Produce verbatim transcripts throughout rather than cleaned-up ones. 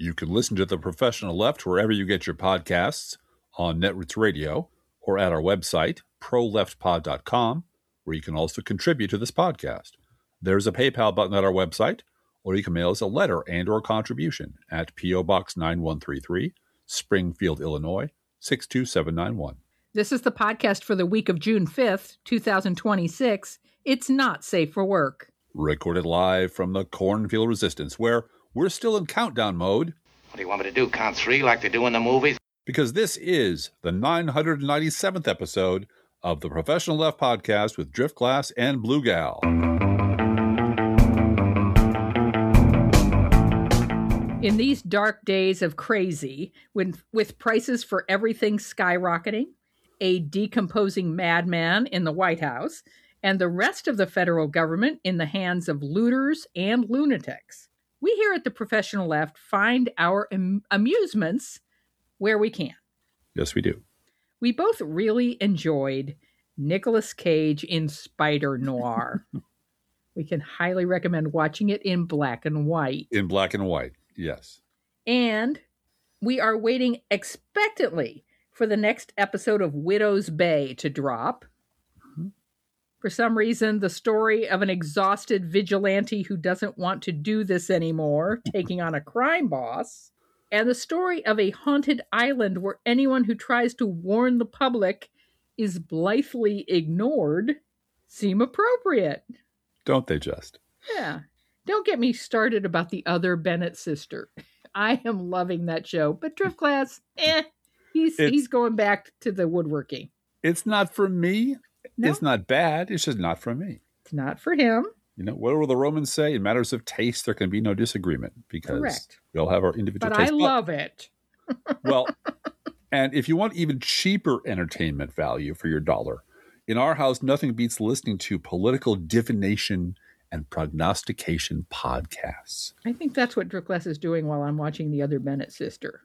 You can listen to The Professional Left wherever you get your podcasts, on Netroots Radio, or at our website, pro left pod dot com, where you can also contribute to this podcast. There's a PayPal button at our website, or you can mail us a letter and or contribution at P O. Box nine one three three, Springfield, Illinois, six two seven nine one. This is the podcast for the week of June fifth, twenty twenty-six. It's Not Safe for Work. Recorded live from the Cornfield Resistance, where we're still in countdown mode. What do you want me to do, count three like they do in the movies? Because this is the nine hundred ninety-seventh episode of the Professional Left podcast with Driftglass and Blue Gal. In these dark days of crazy, when, with prices for everything skyrocketing, a decomposing madman in the White House, and the rest of the federal government in the hands of looters and lunatics, we here at the Professional Left find our am- amusements where we can. Yes, we do. We both really enjoyed Nicolas Cage in Spider Noir. We can highly recommend watching it in black and white. In black and white, yes. And we are waiting expectantly for the next episode of Widow's Bay to drop. Mm-hmm. For some reason, the story of an exhausted vigilante who doesn't want to do this anymore, taking on a crime boss, and the story of a haunted island where anyone who tries to warn the public is blithely ignored seem appropriate. Don't they just? Yeah. Don't get me started about the other Bennett sister. I am loving that show. But Driftglass, eh, he's it's, he's going back to the woodworking. It's not for me. No. It's not bad. It's just not for me. It's not for him. You know, what will the Romans say? In matters of taste, there can be no disagreement because Correct. we all have our individual but taste. I love it. Well, and if you want even cheaper entertainment value for your dollar, in our house, nothing beats listening to political divination and prognostication podcasts. I think that's what Driftglass is doing while I'm watching the other Bennett sister.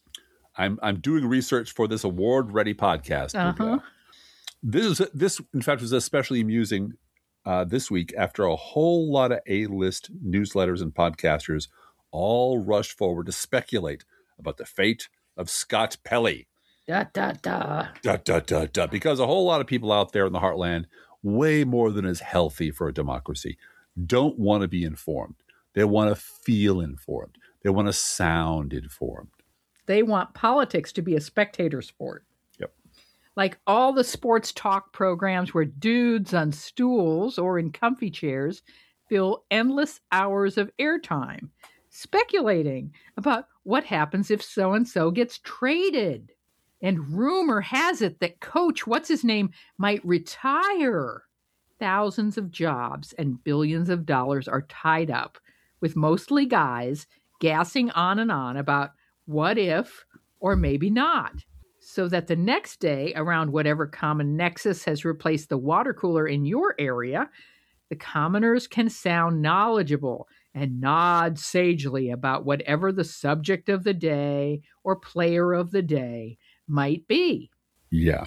I'm I'm doing research for this award-ready podcast. Uh-huh. This is this, in fact, was especially amusing uh, this week after a whole lot of A-list newsletters and podcasters all rushed forward to speculate about the fate of Scott Pelley. Da, da, da. Da, da, da, da. Because a whole lot of people out there in the heartland, way more than is healthy for a democracy, don't want to be informed. They want to feel informed. They want to sound informed. They want politics to be a spectator sport. Yep. Like all the sports talk programs where dudes on stools or in comfy chairs fill endless hours of airtime, speculating about what happens if so-and-so gets traded. And rumor has it that Coach, what's his name, might retire. Thousands of jobs and billions of dollars are tied up with mostly guys gassing on and on about what if or maybe not, so that the next day, around whatever common nexus has replaced the water cooler in your area, the commoners can sound knowledgeable and nod sagely about whatever the subject of the day or player of the day might be. Yeah.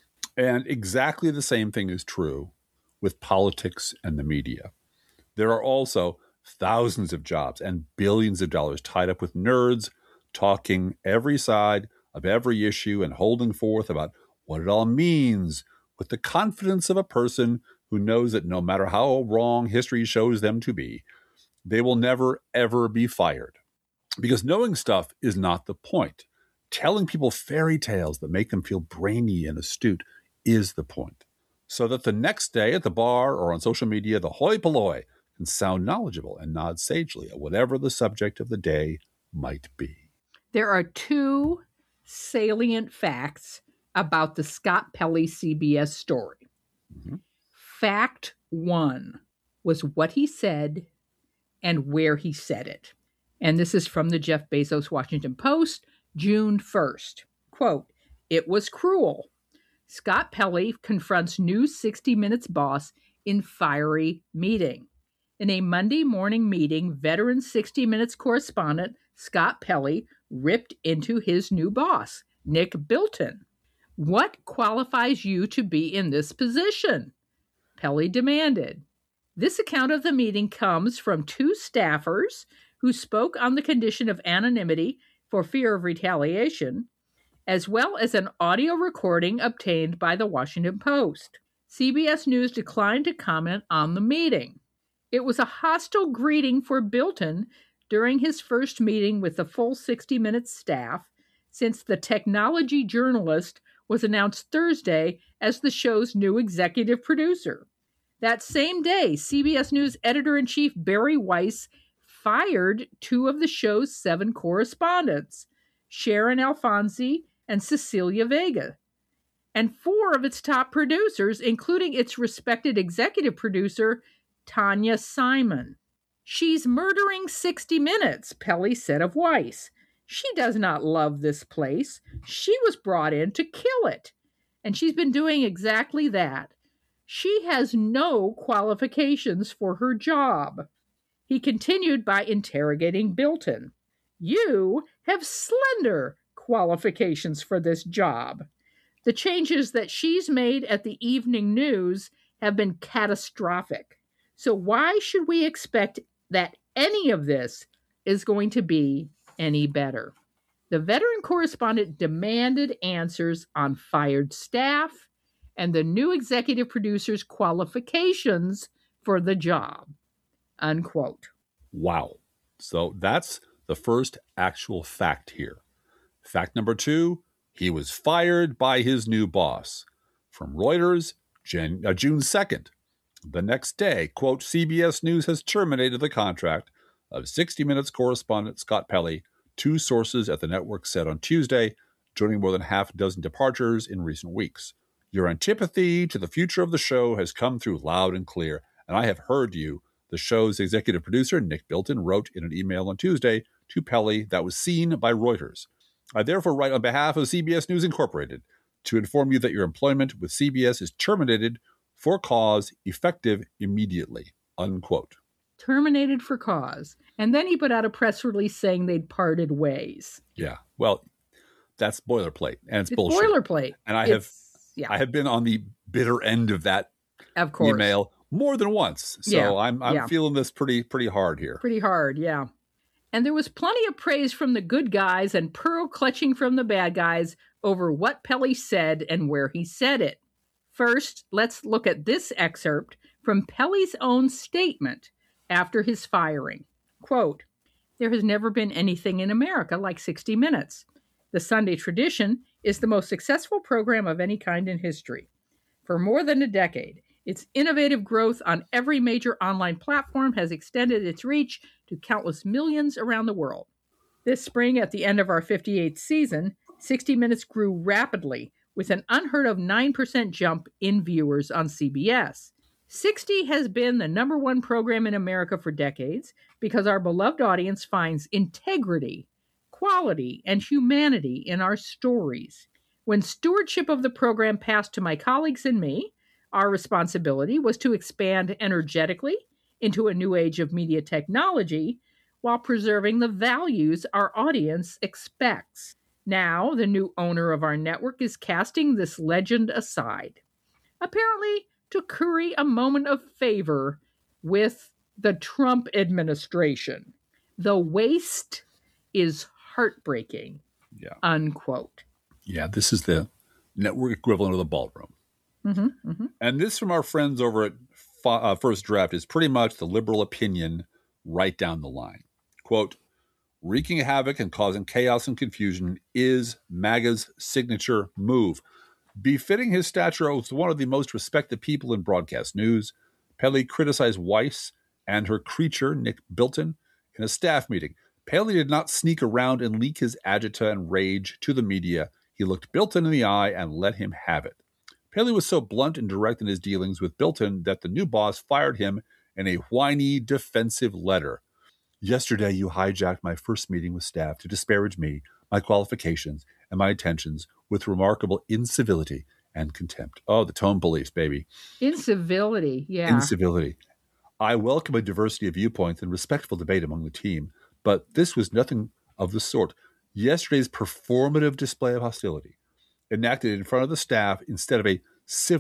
And exactly the same thing is true with politics and the media. There are also thousands of jobs and billions of dollars tied up with nerds talking every side of every issue and holding forth about what it all means with the confidence of a person who knows that no matter how wrong history shows them to be, they will never, ever be fired. Because knowing stuff is not the point. Telling people fairy tales that make them feel brainy and astute is the point. So that the next day at the bar or on social media, the hoi polloi can sound knowledgeable and nod sagely at whatever the subject of the day might be. There are two salient facts about the Scott Pelley C B S story. Mm-hmm. Fact one was what he said and where he said it. And this is from the Jeff Bezos Washington Post, June first. Quote, "It was cruel. Scott Pelley confronts new sixty minutes boss in fiery meeting. In a Monday morning meeting, veteran sixty minutes correspondent Scott Pelley ripped into his new boss, Nick Bilton. What qualifies you to be in this position? Pelley demanded. This account of the meeting comes from two staffers who spoke on the condition of anonymity for fear of retaliation, as well as an audio recording obtained by the Washington Post. C B S News declined to comment on the meeting. It was a hostile greeting for Bilton during his first meeting with the full sixty minutes staff, since the technology journalist was announced Thursday as the show's new executive producer. That same day, C B S News editor-in-chief Barry Weiss fired two of the show's seven correspondents, Sharon Alfonsi and Cecilia Vega, and four of its top producers, including its respected executive producer, Tanya Simon. She's murdering sixty minutes, Pelley said of Weiss. She does not love this place. She was brought in to kill it, and she's been doing exactly that. She has no qualifications for her job. He continued by interrogating Bilton. You have slender qualifications for this job. The changes that she's made at the evening news have been catastrophic. So why should we expect that any of this is going to be any better? The veteran correspondent demanded answers on fired staff and the new executive producer's qualifications for the job. Unquote. Wow. So that's the first actual fact here. Fact number two, he was fired by his new boss. From Reuters, Jan- uh, June second. The next day, quote, C B S News has terminated the contract of sixty minutes correspondent Scott Pelley, two sources at the network said on Tuesday, joining more than half a dozen departures in recent weeks. Your antipathy to the future of the show has come through loud and clear, and I have heard you, the show's executive producer, Nick Bilton, wrote in an email on Tuesday to Pelley that was seen by Reuters. I therefore write on behalf of C B S News Incorporated to inform you that your employment with C B S is terminated for cause effective immediately, unquote. Terminated for cause. And then he put out a press release saying they'd parted ways. Yeah, well, that's boilerplate, and it's, it's bullshit. boilerplate. And I it's, have yeah. I have been on the bitter end of that of course. email more than once. So yeah. I'm I'm yeah. feeling this pretty pretty hard here. Pretty hard, yeah. And there was plenty of praise from the good guys and pearl clutching from the bad guys over what Pelley said and where he said it. First, let's look at this excerpt from Pelley's own statement after his firing. Quote, there has never been anything in America like sixty minutes. The Sunday tradition is the most successful program of any kind in history. For more than a decade, its innovative growth on every major online platform has extended its reach to countless millions around the world. This spring, at the end of our fifty-eighth season, sixty minutes grew rapidly with an unheard of nine percent jump in viewers on C B S. sixty has been the number one program in America for decades because our beloved audience finds integrity, quality, and humanity in our stories. When stewardship of the program passed to my colleagues and me, our responsibility was to expand energetically into a new age of media technology while preserving the values our audience expects. Now, the new owner of our network is casting this legend aside, apparently to curry a moment of favor with the Trump administration. The waste is heartbreaking, Yeah. unquote. Yeah, this is the network equivalent of the ballroom. Mm-hmm, mm-hmm. And this from our friends over at uh, First Draft is pretty much the liberal opinion right down the line. Quote, wreaking havoc and causing chaos and confusion is MAGA's signature move. Befitting his stature as one of the most respected people in broadcast news, Pelley criticized Weiss and her creature, Nick Bilton, in a staff meeting. Pelley did not sneak around and leak his agita and rage to the media. He looked Bilton in the eye and let him have it. Pelley was so blunt and direct in his dealings with Bilton that the new boss fired him in a whiny, defensive letter. Yesterday, you hijacked my first meeting with staff to disparage me, my qualifications, and my intentions with remarkable incivility and contempt. Oh, the tone police, baby. Incivility, yeah. Incivility. I welcome a diversity of viewpoints and respectful debate among the team, but this was nothing of the sort. Yesterday's performative display of hostility, enacted in front of the staff instead of a civil,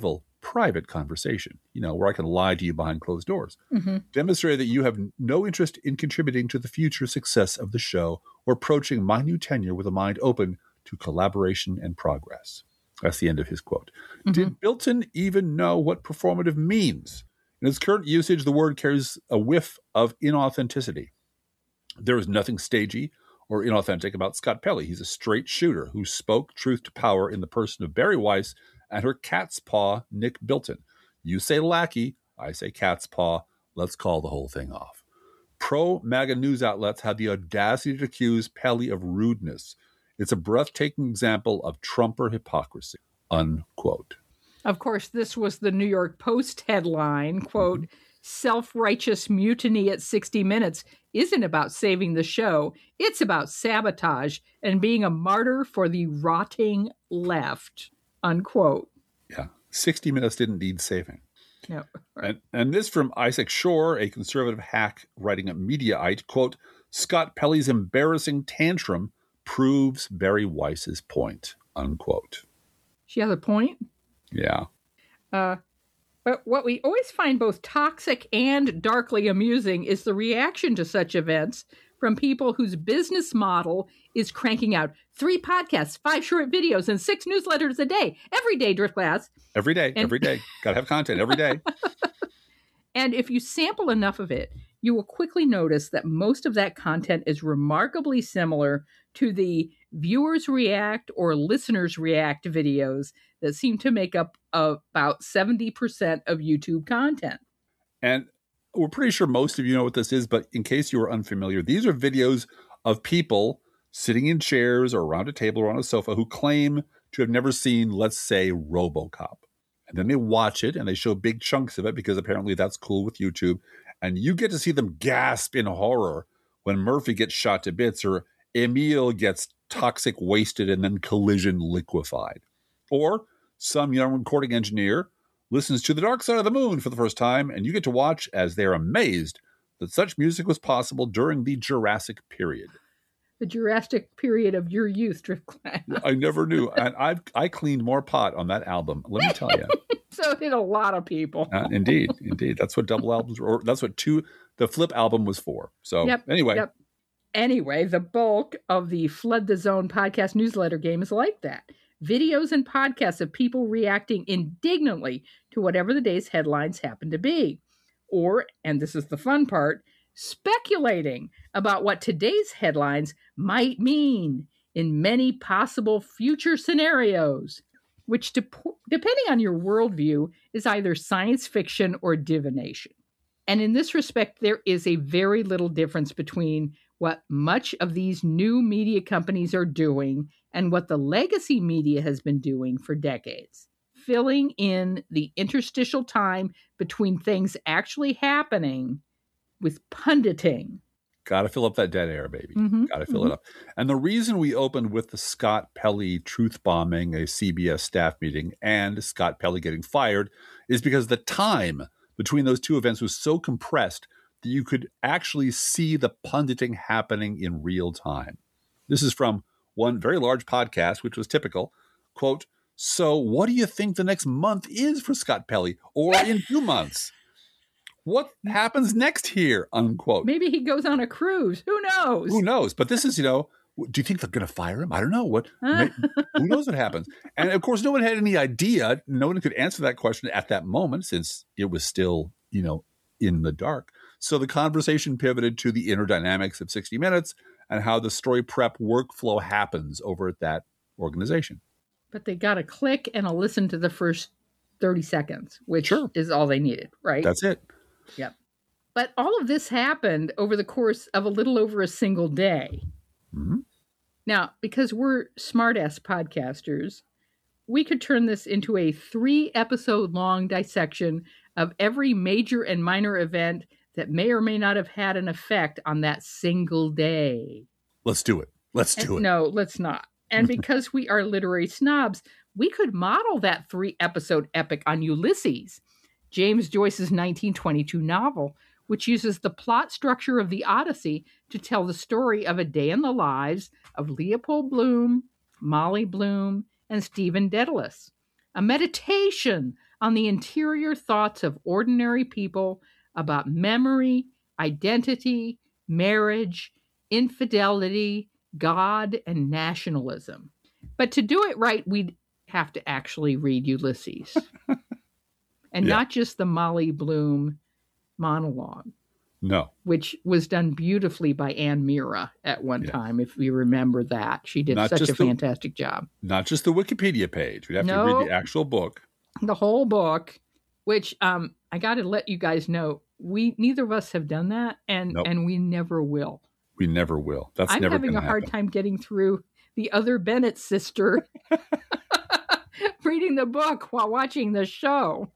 private conversation, you know, where I can lie to you behind closed doors. Mm-hmm. Demonstrated that you have no interest in contributing to the future success of the show or approaching my new tenure with a mind open to collaboration and progress. That's the end of his quote. Mm-hmm. Did Bilton even know what performative means? In its current usage, the word carries a whiff of inauthenticity. There is nothing stagey or inauthentic about Scott Pelley. He's a straight shooter who spoke truth to power in the person of Bari Weiss and her cat's paw, Nick Bilton. You say lackey, I say cat's paw. Let's call the whole thing off. Pro-MAGA news outlets had the audacity to accuse Pelley of rudeness. It's a breathtaking example of Trumper hypocrisy, unquote. Of course, this was the New York Post headline, quote, mm-hmm. Self-righteous mutiny at sixty minutes isn't about saving the show. It's about sabotage and being a martyr for the rotting left, unquote. Yeah, sixty minutes didn't need saving. No. And, and this from Isaac Shore, a conservative hack writing at Mediaite, quote, Scott Pelley's embarrassing tantrum proves Bari Weiss's point, unquote. She has a point? Yeah. Uh, but what we always find both toxic and darkly amusing is the reaction to such events from people whose business model is cranking out three podcasts, five short videos, and six newsletters a day. Every day, Driftglass. Every day, and- every day. Got to have content every day. And if you sample enough of it, you will quickly notice that most of that content is remarkably similar to the viewers react or listeners react videos that seem to make up about seventy percent of YouTube content. And we're pretty sure most of you know what this is, but in case you are unfamiliar, these are videos of people sitting in chairs or around a table or on a sofa who claim to have never seen, let's say, RoboCop. And then they watch it and they show big chunks of it because apparently that's cool with YouTube. And you get to see them gasp in horror when Murphy gets shot to bits or Emil gets toxic wasted and then collision liquefied. Or some young recording engineer listens to The Dark Side of the Moon for the first time, and you get to watch as they're amazed that such music was possible during the Jurassic period. The Jurassic period of your youth, Driftglass. I never knew. And I've I cleaned more pot on that album, let me tell you. So did a lot of people. Uh, indeed, indeed. That's what double albums were. Or that's what two, the Flip album was for. So yep, anyway. Yep. Anyway, the bulk of the Flood the Zone podcast newsletter game is like that. Videos and podcasts of people reacting indignantly to whatever the day's headlines happen to be. Or, and this is the fun part, speculating about what today's headlines might mean in many possible future scenarios, which, de- depending on your worldview, is either science fiction or divination. And in this respect, there is a very little difference between what much of these new media companies are doing and what the legacy media has been doing for decades, filling in the interstitial time between things actually happening with punditing. Got to fill up that dead air, baby. Mm-hmm, Got to fill mm-hmm. it up. And the reason we opened with the Scott Pelley truth bombing, a C B S staff meeting, and Scott Pelley getting fired is because the time between those two events was so compressed that you could actually see the punditing happening in real time. This is from one very large podcast, which was typical. Quote, so what do you think the next month is for Scott Pelley? Or in two months? What happens next here? Unquote. Maybe he goes on a cruise. Who knows? Who knows? But this is, you know, do you think they're going to fire him? I don't know. What? May, who knows what happens? And of course, no one had any idea. No one could answer that question at that moment since it was still, you know, in the dark. So the conversation pivoted to the inner dynamics of sixty minutes and how the story prep workflow happens over at that organization. But they got a click and a listen to the first thirty seconds, which sure. is all they needed, right? That's it. Yep. But all of this happened over the course of a little over a single day. Mm-hmm. Now, because we're smart-ass podcasters, we could turn this into a three-episode long dissection of every major and minor event that may or may not have had an effect on that single day. Let's do it. Let's do and, it. No, let's not. And because we are literary snobs, we could model that three-episode epic on Ulysses, James Joyce's nineteen twenty-two novel, which uses the plot structure of the Odyssey to tell the story of a day in the lives of Leopold Bloom, Molly Bloom, and Stephen Dedalus, a meditation on the interior thoughts of ordinary people about memory, identity, marriage, infidelity, God, and nationalism. But to do it right, we'd have to actually read Ulysses. And Yeah. not just the Molly Bloom monologue, No. which was done beautifully by Anne Mira at one Yeah. time, if you remember that. She did Not such just a the- fantastic job. Not just the Wikipedia page. We'd have to No. read the actual book. The whole book, which um, I got to let you guys know, we neither of us have done that, and, Nope. and we never will. We never will. That's I'm never having going a to hard happen. time getting through the other Bennett sister reading the book while watching the show.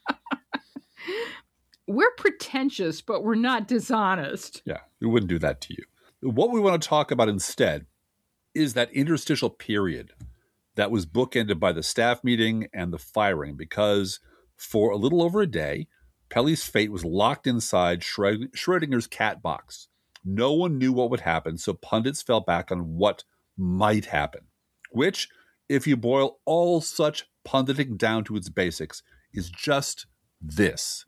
We're pretentious, but we're not dishonest. Yeah, we wouldn't do that to you. What we want to talk about instead is that interstitial period that was bookended by the staff meeting and the firing, because for a little over a day, Pelly's fate was locked inside Schre- Schrodinger's cat box. No one knew what would happen, so pundits fell back on what might happen, which, if you boil all such punditing down to its basics, is just this.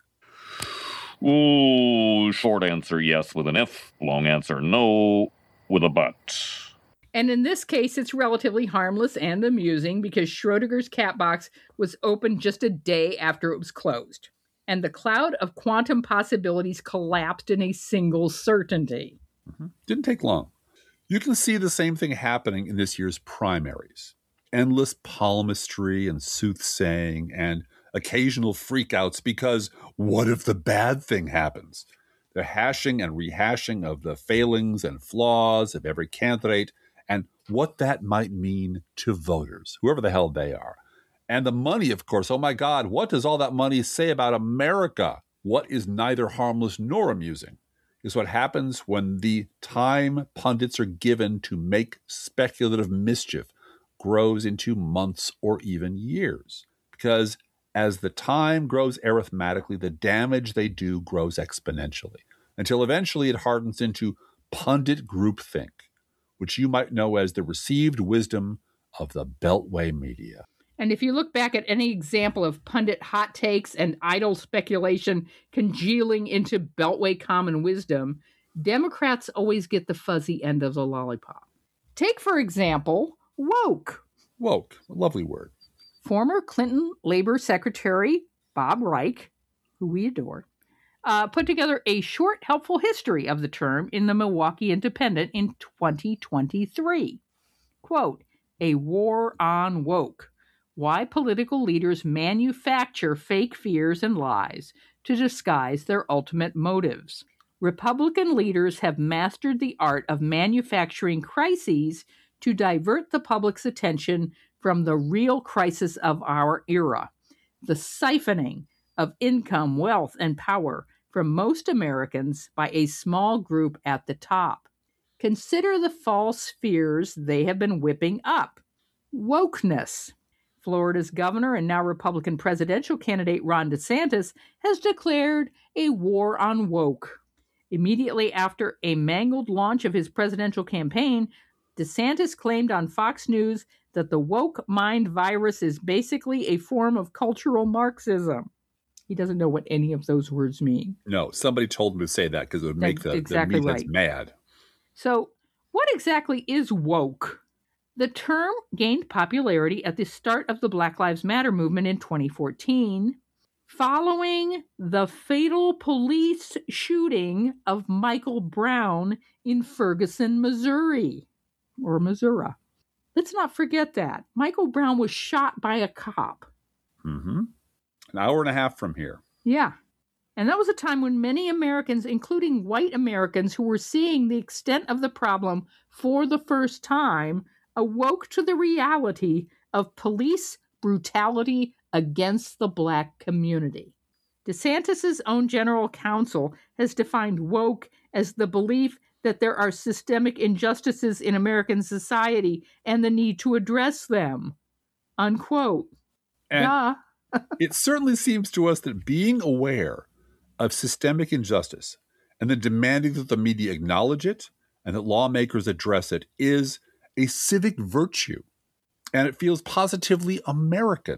Ooh, short answer yes with an if, long answer no with a but. And in this case, it's relatively harmless and amusing because Schrodinger's cat box was opened just a day after it was closed. And the cloud of quantum possibilities collapsed in a single certainty. Mm-hmm. Didn't take long. You can see the same thing happening in this year's primaries. Endless palmistry and soothsaying and occasional freakouts because what if the bad thing happens? The hashing and rehashing of the failings and flaws of every candidate and what that might mean to voters, whoever the hell they are. And the money, of course. Oh my God, what does all that money say about America? What is neither harmless nor amusing is what happens when the time pundits are given to make speculative mischief grows into months or even years. Because as the time grows arithmetically, the damage they do grows exponentially, until eventually it hardens into pundit groupthink, which you might know as the received wisdom of the Beltway media. And if you look back at any example of pundit hot takes and idle speculation congealing into Beltway common wisdom, Democrats always get the fuzzy end of the lollipop. Take, for example, woke. Woke, a lovely word. Former Clinton Labor Secretary Bob Reich, who we adore, uh, put together a short, helpful history of the term in the Milwaukee Independent in twenty twenty-three. Quote, "A war on woke. Why political leaders manufacture fake fears and lies to disguise their ultimate motives. Republican leaders have mastered the art of manufacturing crises to divert the public's attention from the real crisis of our era, the siphoning of income, wealth, and power from most Americans by a small group at the top. Consider the false fears they have been whipping up. Wokeness. Florida's governor and now Republican presidential candidate Ron DeSantis has declared a war on woke. Immediately after a mangled launch of his presidential campaign, DeSantis claimed on Fox News that the woke mind virus is basically a form of cultural Marxism. He doesn't know what any of those words mean. No, somebody told him to say that because it would make That's the, exactly the meatheads right. mad. So, what exactly is woke? The term gained popularity at the start of the Black Lives Matter movement in twenty fourteen, following the fatal police shooting of Michael Brown in Ferguson, Missouri, or Missouri. Let's not forget that. Michael Brown was shot by a cop. Mm-hmm. An hour and a half from here. Yeah. And that was a time when many Americans, including white Americans who were seeing the extent of the problem for the first time, awoke to the reality of police brutality against the Black community. DeSantis' own general counsel has defined woke as the belief that there are systemic injustices in American society and the need to address them. Unquote. And Duh. it certainly seems to us that being aware of systemic injustice and then demanding that the media acknowledge it and that lawmakers address it is a civic virtue. And it feels positively American.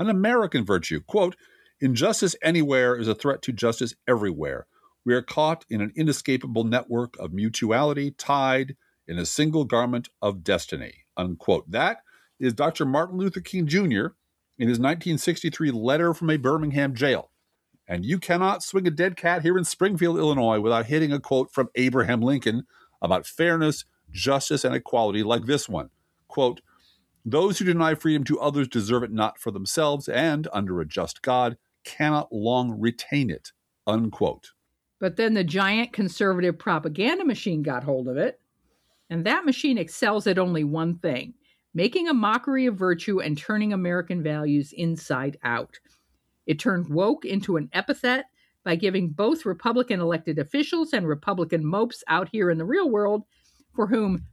an American virtue. Quote, injustice anywhere is a threat to justice everywhere. We are caught in an inescapable network of mutuality, tied in a single garment of destiny. Unquote. That is Doctor Martin Luther King Junior in his nineteen sixty-three letter from a Birmingham jail. And you cannot swing a dead cat here in Springfield, Illinois, without hitting a quote from Abraham Lincoln about fairness, justice, and equality like this one. Quote, those who deny freedom to others deserve it not for themselves, and, under a just God, cannot long retain it. Unquote. But then the giant conservative propaganda machine got hold of it, and that machine excels at only one thing, making a mockery of virtue and turning American values inside out. It turned woke into an epithet by giving both Republican elected officials and Republican mopes out here in the real world, for whom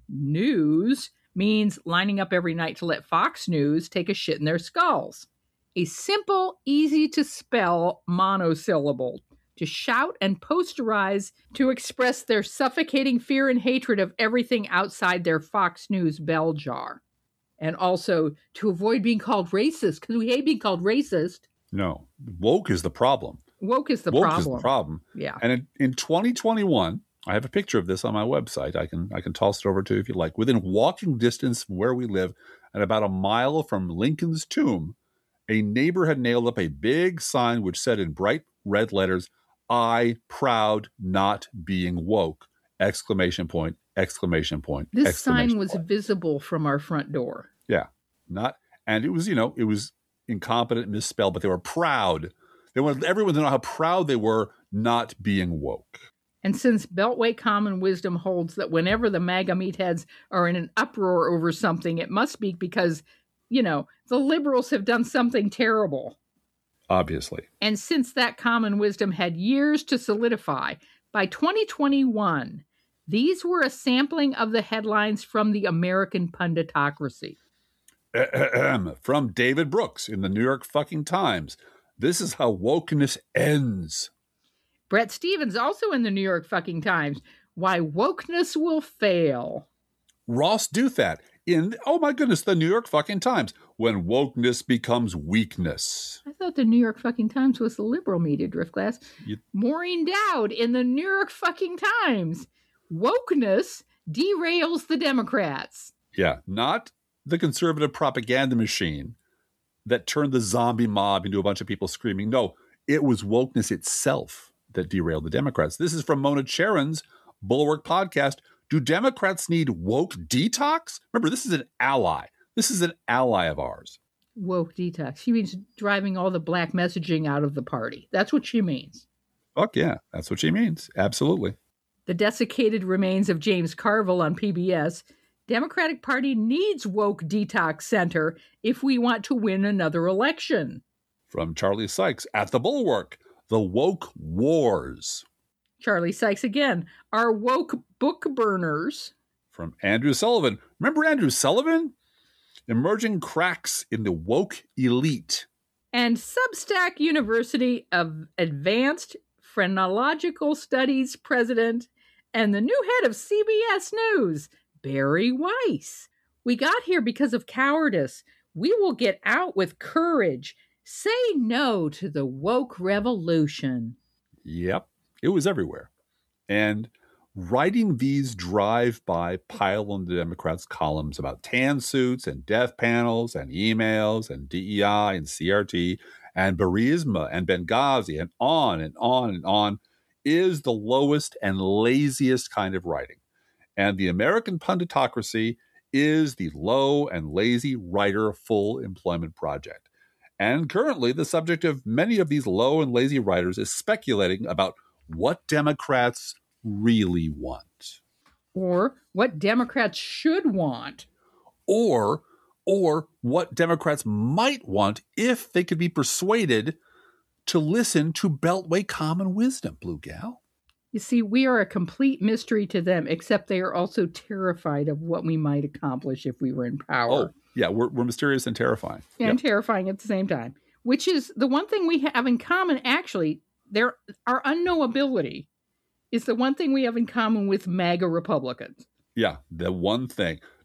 news means lining up every night to let Fox News take a shit in their skulls. A simple, easy-to-spell monosyllable to shout and posterize to express their suffocating fear and hatred of everything outside their Fox News bell jar. And also to avoid being called racist, because we hate being called racist. No, woke is the problem. Woke is the woke problem. is the problem. Yeah. And in, in twenty twenty-one, I have a picture of this on my website. I can I can toss it over to you if you like. Within walking distance from where we live, and about a mile from Lincoln's tomb, a neighbor had nailed up a big sign which said in bright red letters, I proud not being woke, exclamation point, exclamation point, This exclamation sign was point. visible from our front door. Yeah, not, and it was, you know, it was incompetent, misspelled, but they were proud. They wanted everyone to know how proud they were not being woke. And since Beltway common wisdom holds that whenever the MAGA meatheads are in an uproar over something, it must be because, you know, the liberals have done something terrible. Obviously. And since that common wisdom had years to solidify, by twenty twenty-one, these were a sampling of the headlines from the American punditocracy. Ahem. From David Brooks in the New York fucking Times. This is how wokeness ends. Brett Stevens, also in the New York fucking Times, why wokeness will fail. Ross Douthat in, oh my goodness, the New York fucking Times. When wokeness becomes weakness. I thought the New York fucking Times was the liberal media, Driftglass. You, Maureen Dowd in the New York fucking Times. Wokeness derails the Democrats. yeah, not the conservative propaganda machine that turned the zombie mob into a bunch of people screaming. No, it was wokeness itself that derailed the Democrats. This is from Mona Charon's Bulwark podcast. Do Democrats need woke detox? Remember, this is an ally. This is an ally of ours. Woke detox. She means driving all the black messaging out of the party. That's what she means. Fuck yeah, that's what she means. Absolutely. The desiccated remains of James Carville on P B S. Democratic Party needs woke detox center if we want to win another election. From Charlie Sykes at the Bulwark, the woke wars. Charlie Sykes again. Our woke book burners. From Andrew Sullivan. Remember Andrew Sullivan? Emerging cracks in the woke elite. And Substack University of Advanced Phrenological Studies president and the new head of C B S News, Barry Weiss. We got here because of cowardice. We will get out with courage. Say no to the woke revolution. Yep, it was everywhere. And writing these drive-by pile on the Democrats' columns about tan suits and death panels and emails and D E I and C R T and Burisma and Benghazi and on and on and on is the lowest and laziest kind of writing. And the American punditocracy is the low and lazy writer full employment project. And currently, the subject of many of these low and lazy writers is speculating about what Democrats really want. Or what Democrats should want. Or, or what Democrats might want if they could be persuaded to listen to Beltway common wisdom, Blue Gal. You see, we are a complete mystery to them, except they are also terrified of what we might accomplish if we were in power. Oh, yeah, we're, we're mysterious and terrifying. And Yep. terrifying at the same time, which is the one thing we have in common, actually. There, our unknowability is the one thing we have in common with MAGA Republicans. Yeah, the one thing.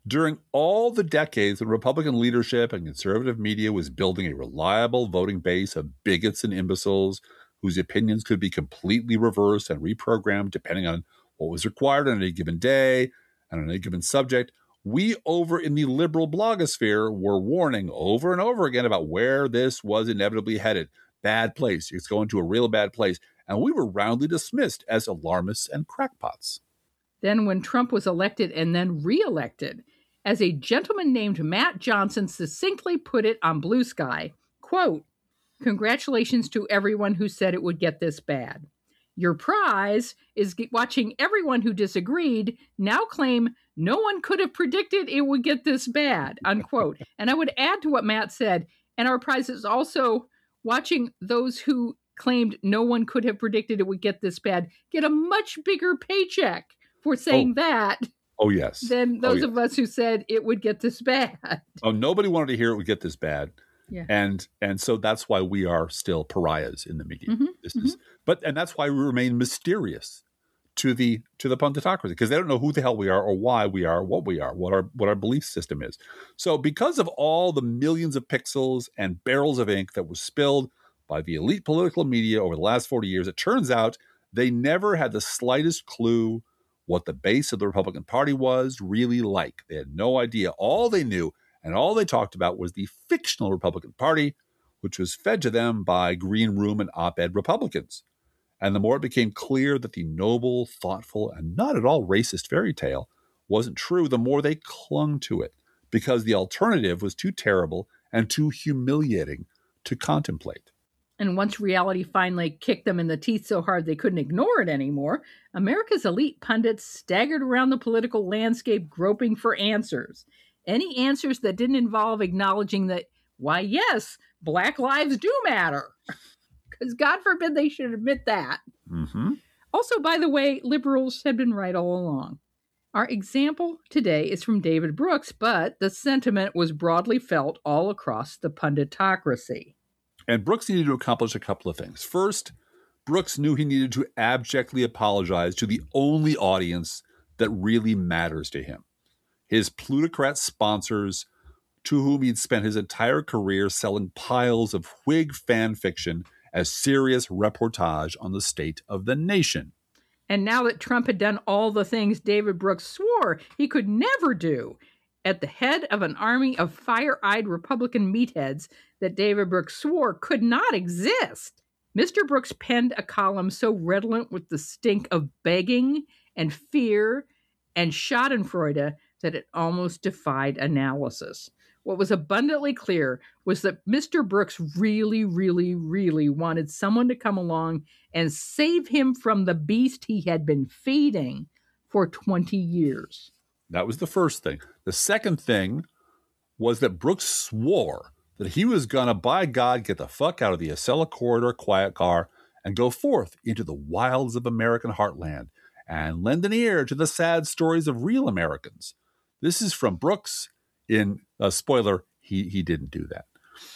During all the decades when Republican leadership and conservative media was building a reliable voting base of bigots and imbeciles whose opinions could be completely reversed and reprogrammed depending on what was required on any given day and on any given subject, we over in the liberal blogosphere were warning over and over again about where this was inevitably headed. Bad place. It's going to a real bad place. And we were roundly dismissed as alarmists and crackpots. Then when Trump was elected and then reelected, as a gentleman named Matt Johnson succinctly put it on Blue Sky, quote, "Congratulations to everyone who said it would get this bad. Your prize is watching everyone who disagreed now claim no one could have predicted it would get this bad," unquote. And I would add to what Matt said, and our prize is also watching those who claimed no one could have predicted it would get this bad get a much bigger paycheck for saying Oh. that Oh, yes. than those oh, yes. of us who said it would get this bad. Oh, nobody wanted to hear it would get this bad. Yeah. And and so that's why we are still pariahs in the media. Mhm, This is but and that's why we remain mysterious to the to the punditocracy, because they don't know who the hell we are or why we are, what we are, what our what our belief system is. So because of all the millions of pixels and barrels of ink that was spilled by the elite political media over the last forty years, it turns out they never had the slightest clue what the base of the Republican Party was really like. They had no idea. All they knew and all they talked about was the fictional Republican Party, which was fed to them by green room and op-ed Republicans. And the more it became clear that the noble, thoughtful, and not at all racist fairy tale wasn't true, the more they clung to it, because the alternative was too terrible and too humiliating to contemplate. And once reality finally kicked them in the teeth so hard they couldn't ignore it anymore, America's elite pundits staggered around the political landscape groping for answers. Any answers that didn't involve acknowledging that, why, yes, Black lives do matter. Because God forbid they should admit that. Mm-hmm. Also, by the way, liberals had been right all along. Our example today is from David Brooks, but the sentiment was broadly felt all across the punditocracy. And Brooks needed to accomplish a couple of things. First, Brooks knew he needed to abjectly apologize to the only audience that really matters to him, his plutocrat sponsors, to whom he'd spent his entire career selling piles of Whig fan fiction as serious reportage on the state of the nation. And now that Trump had done all the things David Brooks swore he could never do, at the head of an army of fire-eyed Republican meatheads that David Brooks swore could not exist, Mister Brooks penned a column so redolent with the stink of begging and fear and schadenfreude that it almost defied analysis. What was abundantly clear was that Mister Brooks really, really, really wanted someone to come along and save him from the beast he had been feeding for twenty years. That was the first thing. The second thing was that Brooks swore that he was going to, by God, get the fuck out of the Acela Corridor quiet car and go forth into the wilds of American heartland and lend an ear to the sad stories of real Americans. This is from Brooks in, uh, spoiler, he, he didn't do that.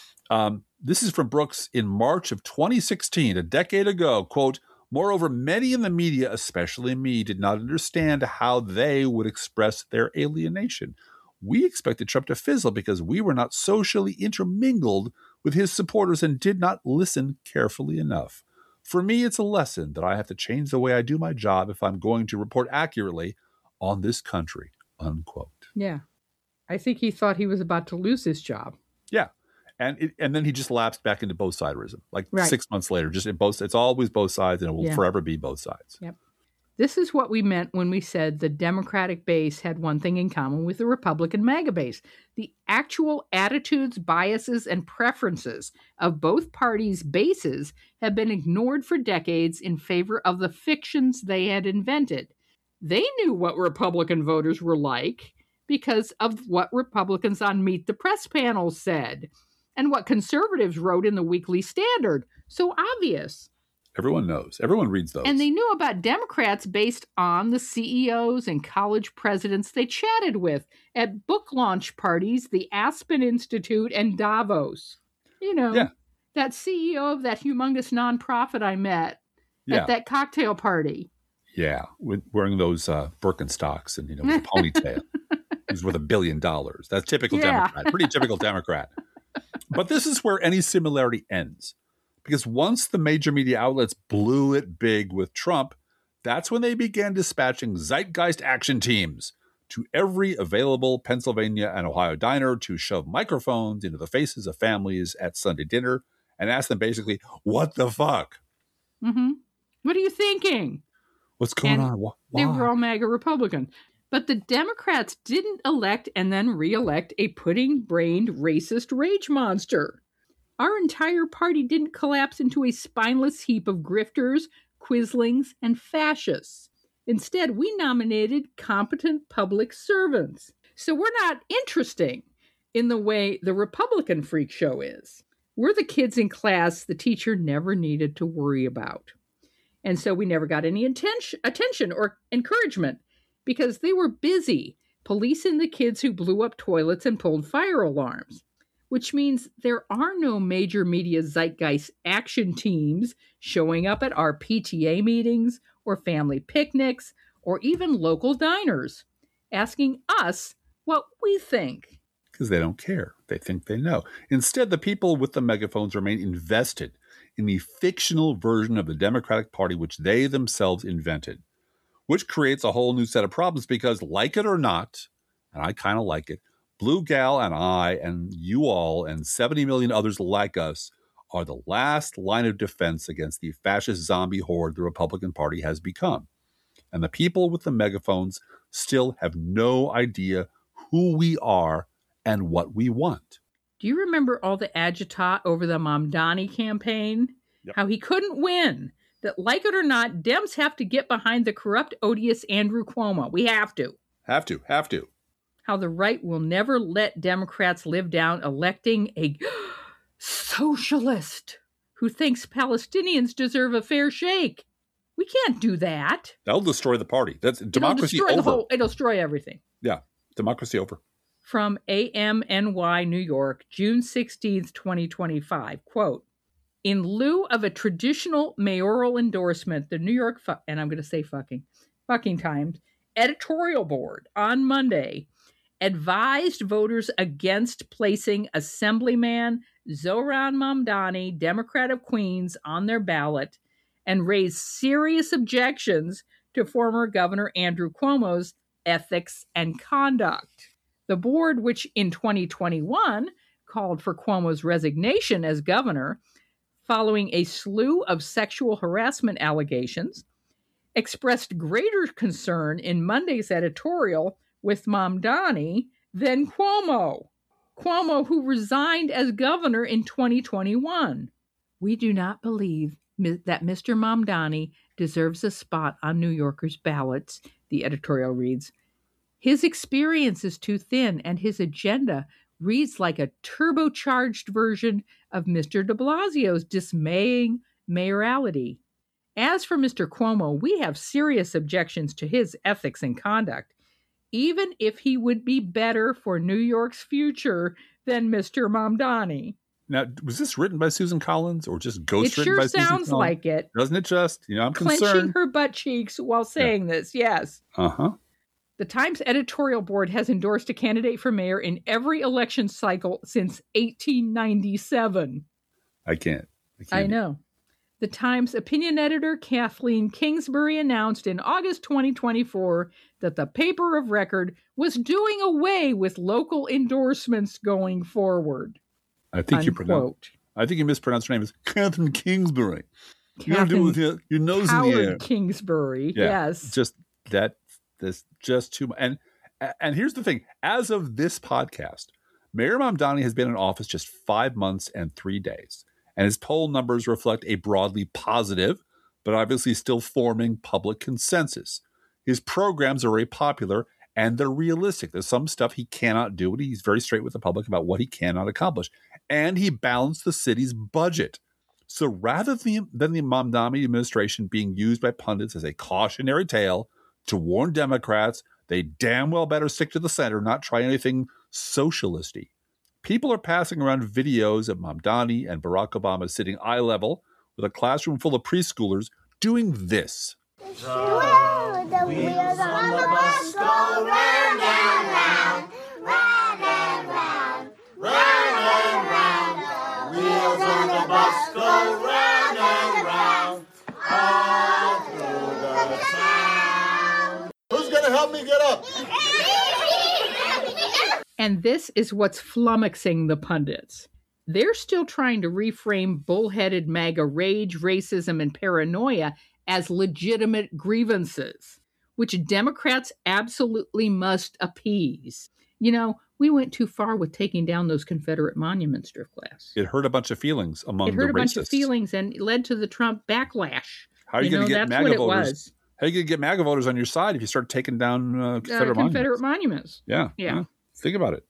Um, this is from Brooks in March of twenty sixteen, a decade ago, quote, "Moreover, many in the media, especially me, did not understand how they would express their alienation. We expected Trump to fizzle because we were not socially intermingled with his supporters and did not listen carefully enough. For me, it's a lesson that I have to change the way I do my job if I'm going to report accurately on this country," unquote. Yeah. I think he thought he was about to lose his job. Yeah. And it, and then he just lapsed back into both siderism. Like Right. six months later, just in both. It's always both sides, and it will Yeah. forever be both sides. Yep. This is what we meant when we said the Democratic base had one thing in common with the Republican MAGA base. The actual attitudes, biases, and preferences of both parties' bases have been ignored for decades in favor of the fictions they had invented. They knew what Republican voters were like because of what Republicans on Meet the Press panels said and what conservatives wrote in the Weekly Standard. So obvious. Everyone knows. Everyone reads those. And they knew about Democrats based on the C E Os and college presidents they chatted with at book launch parties, the Aspen Institute, and Davos. You know, Yeah. that C E O of that humongous nonprofit I met Yeah. at that cocktail party. Yeah, with wearing those uh, Birkenstocks and, you know, with a ponytail. He's worth a billion dollars. That's typical Yeah. Democrat, pretty typical Democrat. But this is where any similarity ends. Because once the major media outlets blew it big with Trump, that's when they began dispatching zeitgeist action teams to every available Pennsylvania and Ohio diner to shove microphones into the faces of families at Sunday dinner and ask them basically, what the fuck? Mm-hmm. What are you thinking? What's going And on? Why? They were all MAGA Republican. But the Democrats didn't elect and then re-elect a pudding-brained racist rage monster. Our entire party didn't collapse into a spineless heap of grifters, quislings, and fascists. Instead, we nominated competent public servants. So we're not interesting in the way the Republican freak show is. We're the kids in class the teacher never needed to worry about. And so we never got any attention, attention or encouragement because they were busy policing the kids who blew up toilets and pulled fire alarms, which means there are no major media zeitgeist action teams showing up at our P T A meetings or family picnics or even local diners, asking us what we think. Because they don't care. They think they know. Instead, the people with the megaphones remain invested in the fictional version of the Democratic Party which they themselves invented, which creates a whole new set of problems because, like it or not, and I kind of like it, Blue Gal and I and you all and seventy million others like us are the last line of defense against the fascist zombie horde the Republican Party has become. And the people with the megaphones still have no idea who we are and what we want. Do you remember all the agita over the Mamdani campaign? Yep. How he couldn't win? That, like it or not, Dems have to get behind the corrupt, odious Andrew Cuomo. We have to. Have to, have to. How the right will never let Democrats live down electing a socialist who thinks Palestinians deserve a fair shake. We can't do that. That'll destroy the party. That's democracy it'll destroy over. The whole, it'll destroy everything. Yeah, democracy over. From A M N Y, New York, June sixteenth, twenty twenty-five. Quote, in lieu of a traditional mayoral endorsement, the New York, fu- and I'm going to say fucking, fucking Times editorial board on Monday advised voters against placing Assemblyman Zohran Mamdani, Democrat of Queens, on their ballot and raised serious objections to former Governor Andrew Cuomo's ethics and conduct. The board, which in twenty twenty-one called for Cuomo's resignation as governor following a slew of sexual harassment allegations, expressed greater concern in Monday's editorial with Mamdani than Cuomo. Cuomo, who resigned as governor in twenty twenty-one. We do not believe that Mister Mamdani deserves a spot on New Yorkers' ballots, the editorial reads. His experience is too thin, and his agenda reads like a turbocharged version of Mister de Blasio's dismaying mayoralty. As for Mister Cuomo, we have serious objections to his ethics and conduct, even if he would be better for New York's future than Mister Mamdani. Now, was this written by Susan Collins or just ghost It written sure by Susan Collins? sounds like it. Doesn't it just? You know, I'm Clenching concerned. her butt cheeks while saying yeah. this, yes. Uh-huh. The Times editorial board has endorsed a candidate for mayor in every election cycle since eighteen ninety-seven. I can't. I, can't. I know. The Times opinion editor Kathleen Kingsbury announced in August twenty twenty-four that the paper of record was doing away with local endorsements going forward. I think you pronounced. I think you mispronounced her name as Kathleen Kingsbury. You don't do with your, your nose Howard in the air. Kingsbury. Yeah, yes. Just that. This just too much. And and here's the thing: as of this podcast, Mayor Mamdani has been in office just five months and three days, and his poll numbers reflect a broadly positive, but obviously still forming public consensus. His programs are very popular and they're realistic. There's some stuff he cannot do, and he's very straight with the public about what he cannot accomplish. And he balanced the city's budget. So rather than, than the Mamdani administration being used by pundits as a cautionary tale to warn Democrats they damn well better stick to the center, not try anything socialisty, people are passing around videos of Mamdani and Barack Obama sitting eye level with a classroom full of preschoolers doing this. The wheels on the bus go round and round. me get up. And this is what's flummoxing the pundits. They're still trying to reframe bullheaded MAGA rage, racism, and paranoia as legitimate grievances, which Democrats absolutely must appease. You know, we went too far with taking down those Confederate monuments, Driftglass. It hurt a bunch of feelings among It hurt the a bunch of racists. feelings and led to the Trump backlash. How are you, You going to know, get that's MAGA what it voters? was. How are you going to get MAGA voters on your side if you start taking down uh, Confederate, Uh, Confederate monuments. monuments? Yeah, Yeah. Think about it.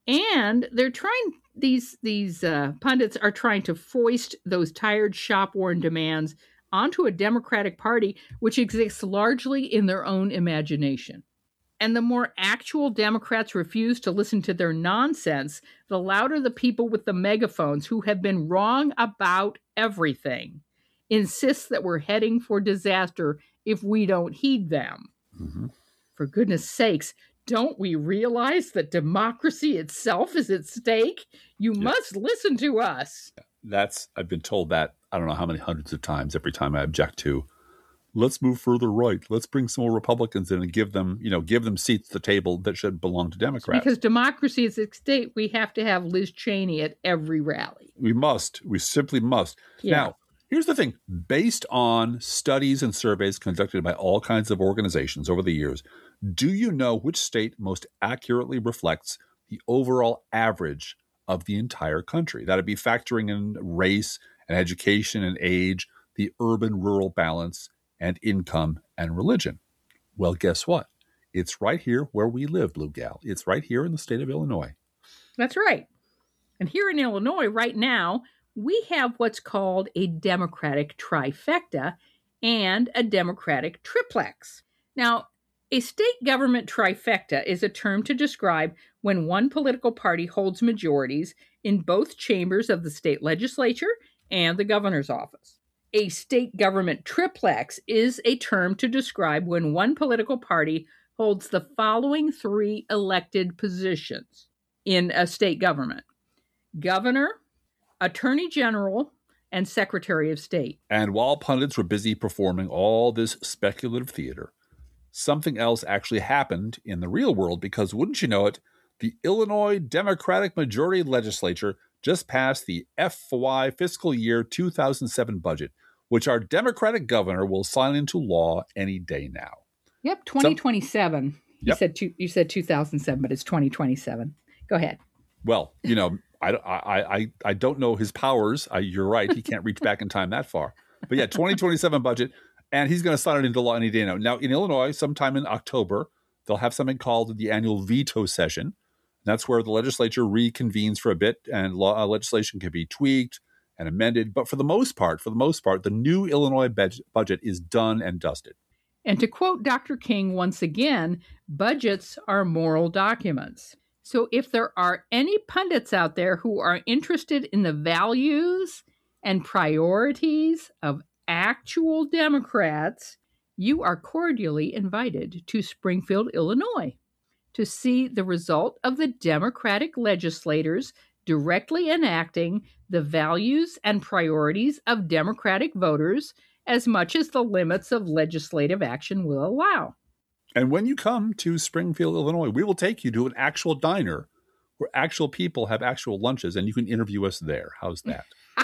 And they're trying, these these uh, pundits are trying to foist those tired, shop-worn demands onto a Democratic Party which exists largely in their own imagination. And the more actual Democrats refuse to listen to their nonsense, the louder the people with the megaphones who have been wrong about everything insist that we're heading for disaster if we don't heed them. Mm-hmm. For goodness sakes, don't we realize that democracy itself is at stake? You Yes. must listen to us. That's, I've been told that, I don't know how many hundreds of times every time I object to, let's move further right. Let's bring some more Republicans in and give them, you know, give them seats at the table that should belong to Democrats. Because democracy is at stake, we have to have Liz Cheney at every rally. We must. We simply must. Yeah. Now, here's the thing. Based on studies and surveys conducted by all kinds of organizations over the years, do you know which state most accurately reflects the overall average of the entire country? That'd be factoring in race and education and age, the urban-rural balance, and income and religion. Well, guess what? It's right here where we live, Blue Gal. It's right here in the state of Illinois. That's right. And here in Illinois right now, we have what's called a Democratic trifecta and a Democratic triplex. Now, a state government trifecta is a term to describe when one political party holds majorities in both chambers of the state legislature and the governor's office. A state government triplex is a term to describe when one political party holds the following three elected positions in a state government: governor, attorney general, and secretary of state. And while pundits were busy performing all this speculative theater, something else actually happened in the real world because, wouldn't you know it, the Illinois Democratic Majority Legislature just passed the F Y fiscal year two thousand seven budget, which our Democratic governor will sign into law any day now. Yep, twenty twenty-seven. You Yep. said two, you said two thousand seven, but it's twenty twenty-seven. Go ahead. Well, you know, I, I, I, I don't know his powers. I, you're right. He can't reach back in time that far. But yeah, twenty twenty-seven budget, and he's going to sign it into law any day now. Now, in Illinois, sometime in October, they'll have something called the annual veto session. That's where the legislature reconvenes for a bit, and law, uh, legislation can be tweaked and amended. But for the most part, for the most part, the new Illinois bed- budget is done and dusted. And to quote Doctor King once again, budgets are moral documents. So if there are any pundits out there who are interested in the values and priorities of actual Democrats, you are cordially invited to Springfield, Illinois, to see the result of the Democratic legislators directly enacting the values and priorities of Democratic voters as much as the limits of legislative action will allow. And when you come to Springfield, Illinois, we will take you to an actual diner where actual people have actual lunches, and you can interview us there. How's that?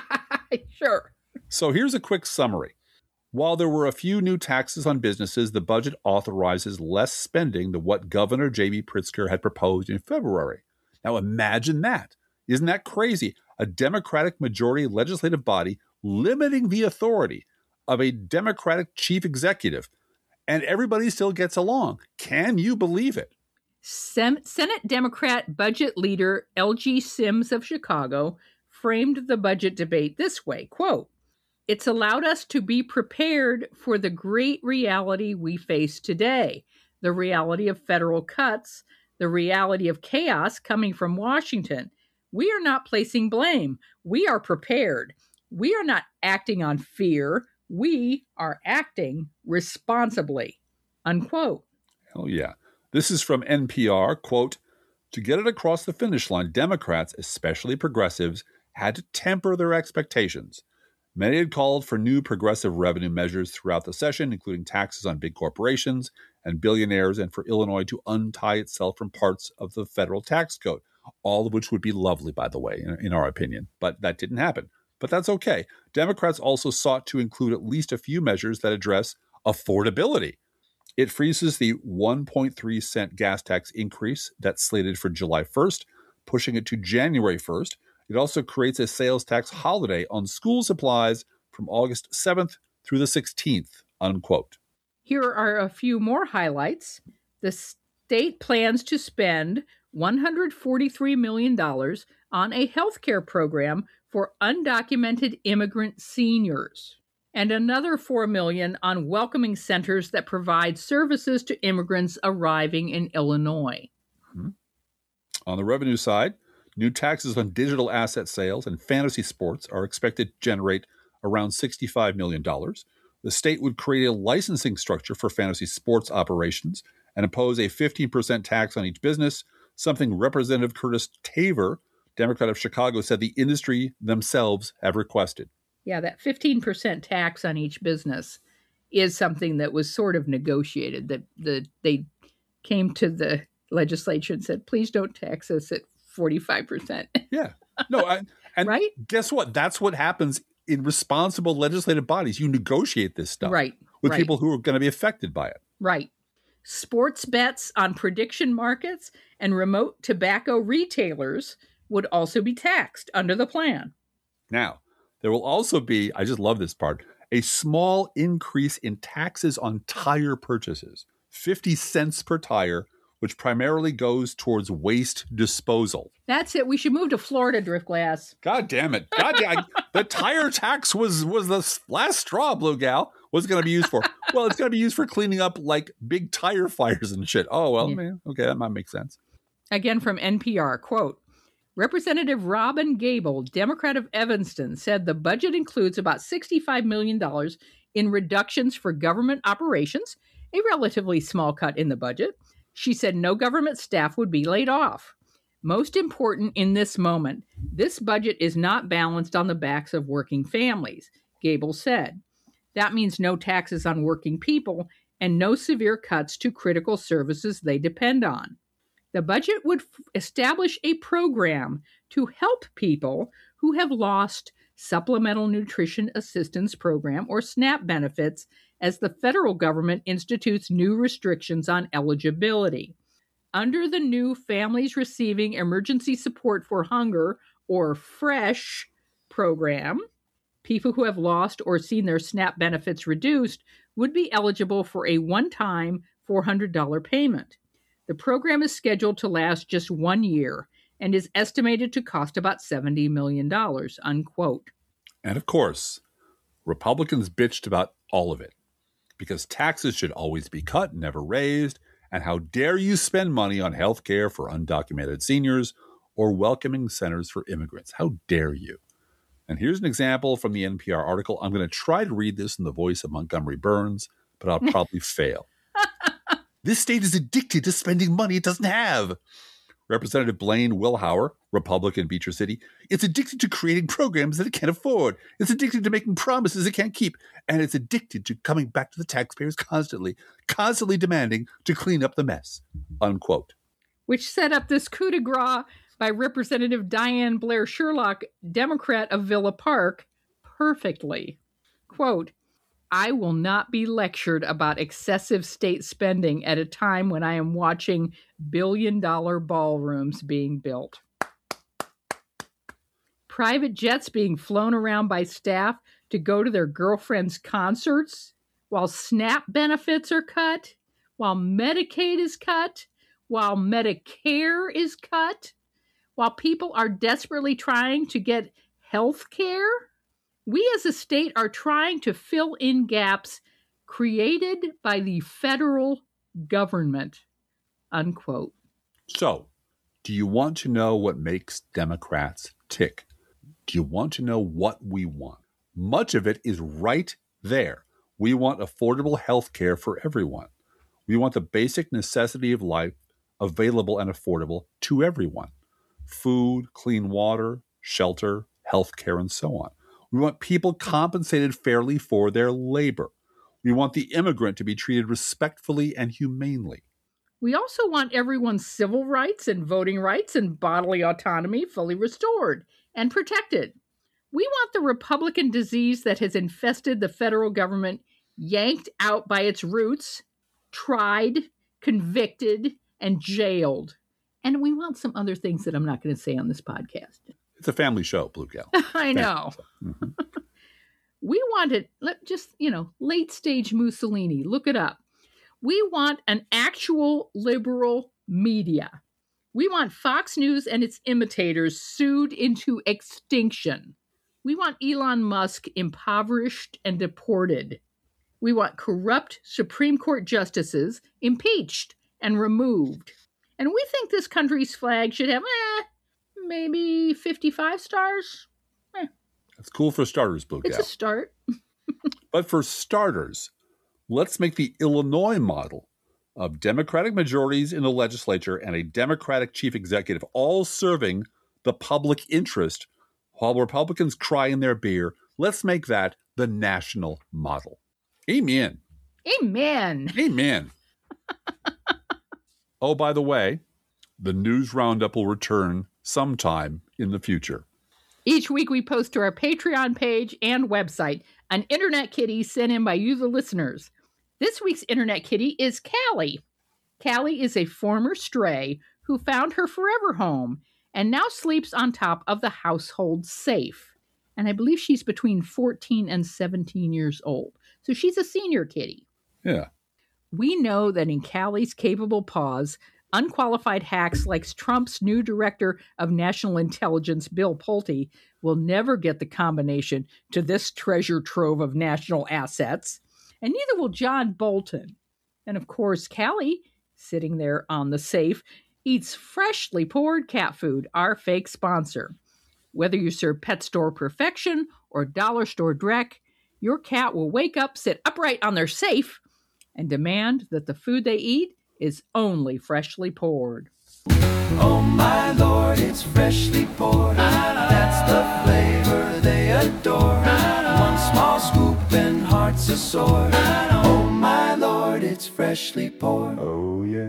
Sure. So here's a quick summary. While there were a few new taxes on businesses, the budget authorizes less spending than what Governor J B Pritzker had proposed in February. Now imagine that. Isn't that crazy? A Democratic majority legislative body limiting the authority of a Democratic chief executive, and everybody still gets along. Can you believe it? Sen- Senate Democrat budget leader L G Sims of Chicago framed the budget debate this way, quote, "It's allowed us to be prepared for the great reality we face today, the reality of federal cuts, the reality of chaos coming from Washington. We are not placing blame. We are prepared. We are not acting on fear. We are acting responsibly," unquote. Hell yeah. This is from N P R, quote, "To get it across the finish line, Democrats, especially progressives, had to temper their expectations. Many had called for new progressive revenue measures throughout the session, including taxes on big corporations and billionaires and for Illinois to untie itself from parts of the federal tax code, all of which would be lovely, by the way, in, in our opinion. But that didn't happen. But that's okay. Democrats also sought to include at least a few measures that address affordability. It freezes the one point three cent gas tax increase that's slated for July first, pushing it to January first. It also creates a sales tax holiday on school supplies from August seventh through the sixteenth, unquote. Here are a few more highlights. The state plans to spend one hundred forty-three million dollars on a healthcare program for undocumented immigrant seniors, and another four million dollars on welcoming centers that provide services to immigrants arriving in Illinois. Mm-hmm. On the revenue side, new taxes on digital asset sales and fantasy sports are expected to generate around sixty-five million dollars. The state would create a licensing structure for fantasy sports operations and impose a fifteen percent tax on each business, something Representative Curtis Taver, Democrat of Chicago, said the industry themselves have requested. Yeah, that fifteen percent tax on each business is something that was sort of negotiated. That the they came to the legislature and said, please don't tax us at forty-five percent. Yeah. No, I, and right? Guess what? That's what happens in responsible legislative bodies. You negotiate this stuff right, with right. people who are going to be affected by it. Right. Sports bets on prediction markets and remote tobacco retailers would also be taxed under the plan. Now, there will also be, I just love this part, a small increase in taxes on tire purchases, fifty cents per tire, which primarily goes towards waste disposal. That's it. We should move to Florida, Driftglass. God damn it. God damn The tire tax was was the last straw, Blue Gal. What's it going to be used for? Well, it's going to be used for cleaning up like big tire fires and shit. Oh, well, yeah. man, okay, that might make sense. Again from N P R, quote, Representative Robin Gable, Democrat of Evanston, said the budget includes about sixty-five million dollars in reductions for government operations, a relatively small cut in the budget. She said no government staff would be laid off. Most important in this moment, this budget is not balanced on the backs of working families, Gable said. That means no taxes on working people and no severe cuts to critical services they depend on. The budget would f- establish a program to help people who have lost Supplemental Nutrition Assistance Program or SNAP benefits as the federal government institutes new restrictions on eligibility. Under the new Families Receiving Emergency Support for Hunger, or FRESH program, people who have lost or seen their SNAP benefits reduced would be eligible for a one-time four hundred dollars payment. The program is scheduled to last just one year and is estimated to cost about seventy million dollars, unquote. And of course, Republicans bitched about all of it because taxes should always be cut, never raised. And how dare you spend money on health care for undocumented seniors or welcoming centers for immigrants? How dare you? And here's an example from the N P R article. I'm going to try to read this in the voice of Montgomery Burns, but I'll probably fail. This state is addicted to spending money it doesn't have. Representative Blaine Wilhauer, Republican, Beecher City, it's addicted to creating programs that it can't afford. It's addicted to making promises it can't keep. And it's addicted to coming back to the taxpayers constantly, constantly demanding to clean up the mess, unquote. Which set up this coup de grace by Representative Diane Blair Sherlock, Democrat of Villa Park, perfectly. Quote, I will not be lectured about excessive state spending at a time when I am watching billion-dollar ballrooms being built. Private jets being flown around by staff to go to their girlfriends' concerts, while SNAP benefits are cut, while Medicaid is cut, while Medicare is cut, while people are desperately trying to get health care. We as a state are trying to fill in gaps created by the federal government, unquote. So, do you want to know what makes Democrats tick? Do you want to know what we want? Much of it is right there. We want affordable health care for everyone. We want the basic necessity of life available and affordable to everyone. Food, clean water, shelter, health care, and so on. We want people compensated fairly for their labor. We want the immigrant to be treated respectfully and humanely. We also want everyone's civil rights and voting rights and bodily autonomy fully restored and protected. We want the Republican disease that has infested the federal government yanked out by its roots, tried, convicted, and jailed. And we want some other things that I'm not going to say on this podcast. It's a family show, Blue Gal. I know. Mm-hmm. We wanted, let just, you know, late stage Mussolini. Look it up. We want an actual liberal media. We want Fox News and its imitators sued into extinction. We want Elon Musk impoverished and deported. We want corrupt Supreme Court justices impeached and removed. And we think this country's flag should have, eh, maybe fifty-five stars. Eh. That's cool for starters, Blue It's Gal. a start. But for starters, let's make the Illinois model of Democratic majorities in the legislature and a Democratic chief executive all serving the public interest while Republicans cry in their beer. Let's make that the national model. Amen. Amen. Amen. Oh, by the way, the news roundup will return sometime in the future. Each week we post to our Patreon page and website an Internet Kitty sent in by you, the listeners. This week's Internet Kitty is Callie. Callie is a former stray who found her forever home and now sleeps on top of the household safe. And I believe she's between fourteen and seventeen years old. So she's a senior kitty. Yeah. We know that in Callie's capable paws, unqualified hacks like Trump's new director of national intelligence, Bill Pulte, will never get the combination to this treasure trove of national assets. And neither will John Bolton. And of course, Callie, sitting there on the safe, eats freshly poured cat food, our fake sponsor. Whether you serve pet store perfection or dollar store dreck, your cat will wake up, sit upright on their safe, and demand that the food they eat is only freshly poured. Oh my Lord, it's freshly poured. That's the flavor they adore. One small scoop and hearts are sore. Oh my Lord, it's freshly poured. Oh yeah.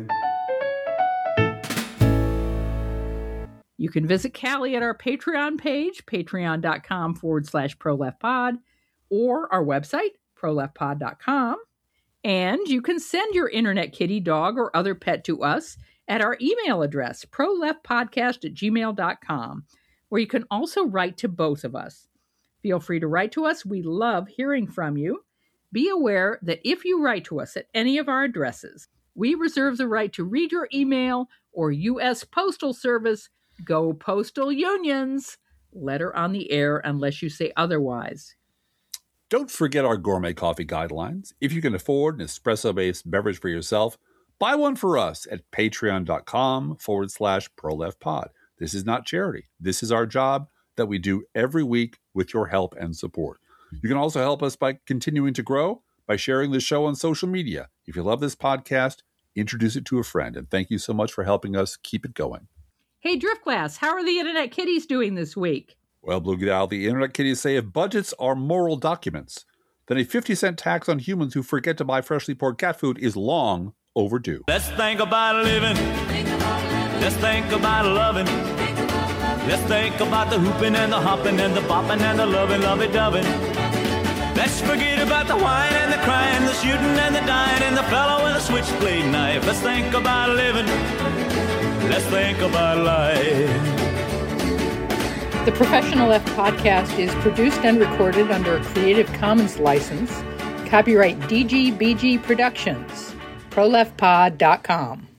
You can visit Callie at our Patreon page, patreon.com forward slash proleftpod, or our website, proleftpod dot com. And you can send your Internet Kitty, dog, or other pet to us at our email address, proleftpodcast at gmail dot com, where you can also write to both of us. Feel free to write to us. We love hearing from you. Be aware that if you write to us at any of our addresses, we reserve the right to read your email or U S Postal Service. Go Postal Unions. Letter on the air unless you say otherwise. Don't forget our gourmet coffee guidelines. If you can afford an espresso-based beverage for yourself, buy one for us at patreon.com forward slash proleftpod. This is not charity. This is our job that we do every week with your help and support. You can also help us by continuing to grow by sharing the show on social media. If you love this podcast, introduce it to a friend. And thank you so much for helping us keep it going. Hey, Driftglass, how are the Internet Kitties doing this week? Well, Blue Gal, the Internet Kitties say if budgets are moral documents, then a fifty cent tax on humans who forget to buy freshly poured cat food is long overdue. Let's think about living. Let's think about loving. Let's think about the hooping and the hopping and the bopping and the loving, lovey-doving. Let's forget about the whine and the crying, the shooting and the dying, and the fellow with a switchblade knife. Let's think about living. Let's think about life. The Professional Left podcast is produced and recorded under a Creative Commons license. Copyright D G B G Productions. pro left pod dot com.